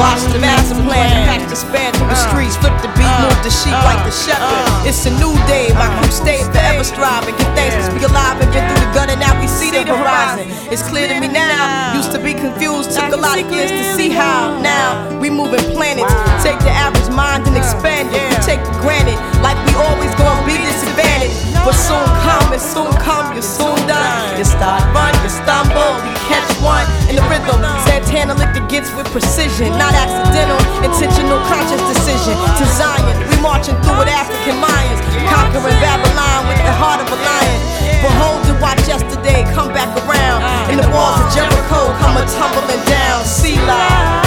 Watch the master plan, pack the span through the streets, flip the beat, move the sheep like the shepherd. It's a new day, my crew stay forever striving. Give thanks to be alive and been through the gutter, now we see the horizon. It's clear to me now, used to be confused, took a lot of years to see how. Now we moving planets, take the average mind and expand it. We take for granted, like we always gonna be disadvantaged. But soon come, and soon come, you're soon done. You start run, you stumble, you catch one in the rhythm. Santana lick the gets with precision, not accidental, intentional, conscious decision. To Zion, we marching through with African Mayans, conquering Babylon with the heart of a lion. Behold and watch yesterday come back around, and the walls of Jericho come a tumbling down. See live.